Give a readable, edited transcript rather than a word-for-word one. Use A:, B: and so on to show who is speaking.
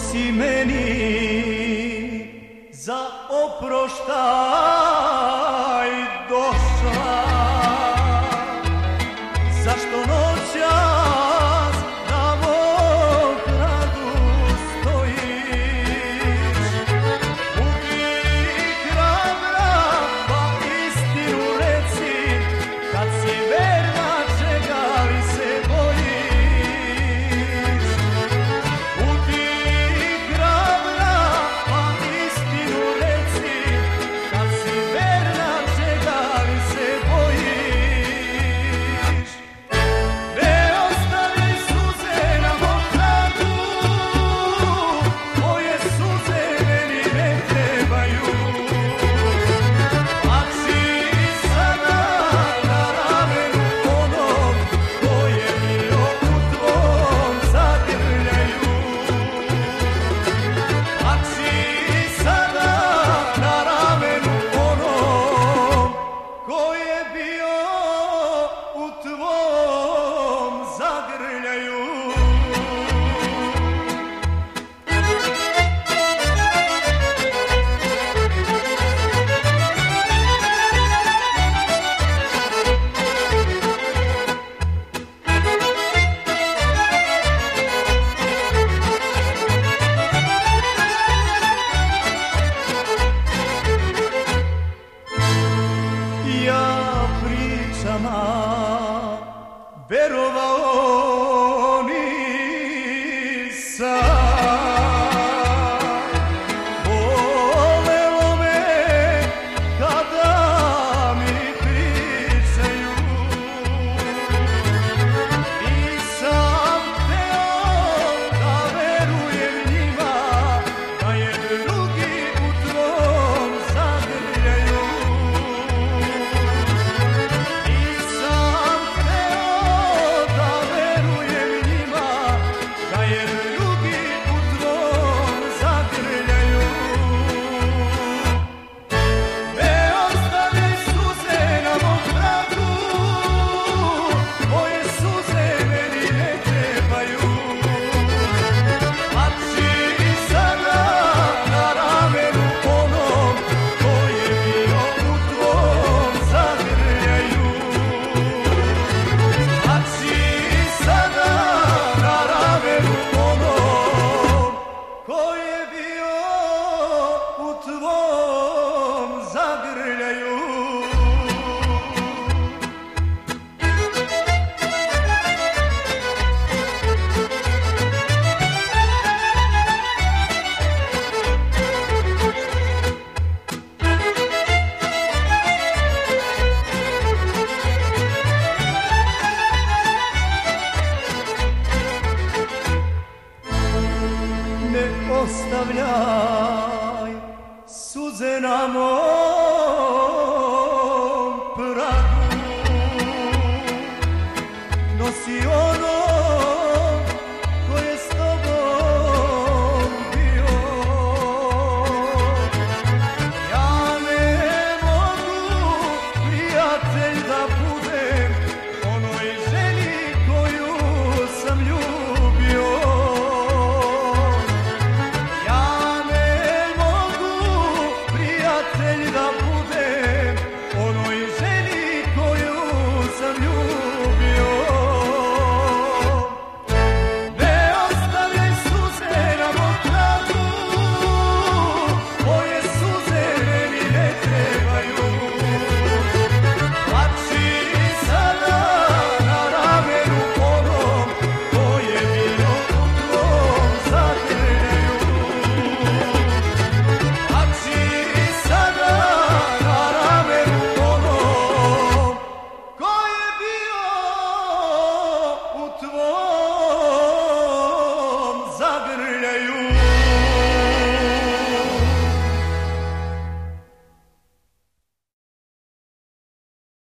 A: si meni za oproštaj došla, zašto noćas na mom pragu stojiš? Budi hrabra pa istinu reci, kad si verna čega li se bojiš? Budi hrabra pa istinu reci, kad si verna čega li se bojiš? Ne ostavi suze na mom tragu, moje suze meni ne trebaju. Plači sada na ramenu onog ko je bio u tvom zagrljaju. Plači sada na ramenu onog ko je bio u tvom zagrljaju. Ja pričama verovao